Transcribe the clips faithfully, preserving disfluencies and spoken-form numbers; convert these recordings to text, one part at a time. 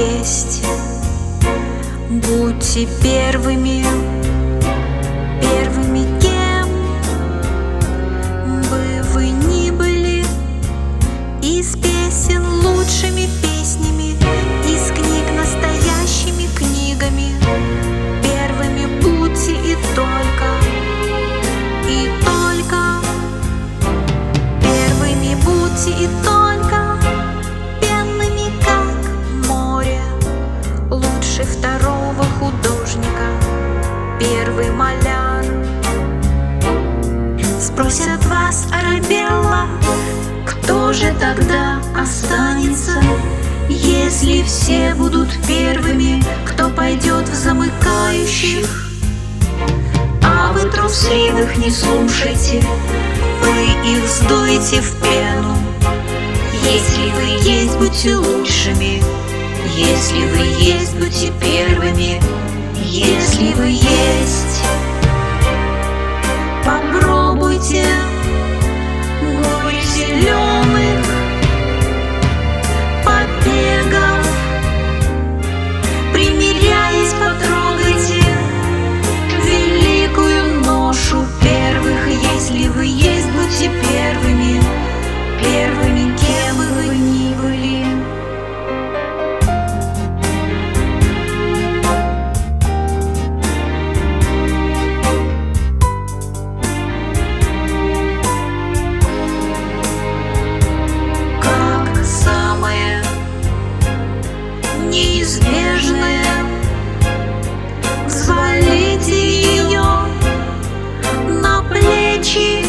есть. Будьте первыми, первыми, кем бы вы ни были. Из песен лучшими песнями, из книг настоящими книгами. Первыми будьте и только, и только. Первыми будьте и только, пенными, как море. Лучше второго художника первый маляр. Спросят вас, Арабелла, кто же тогда останется, если все будут первыми? Кто пойдет в замыкающих? А вы трусливых не слушайте, вы их сдуете в пену. Если вы есть, будьте лучшими. Если вы есть, будьте первыми. Если вы есть, попробуйте горе зеленых побегов. Примиряясь, потрогайте великую ношу первых. Если вы есть, будьте первыми, первыми, кем бы вы ни были. Как самое неизбежное, взвалите ее на плечи.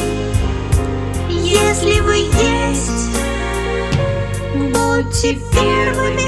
Если вы есть, будьте первыми.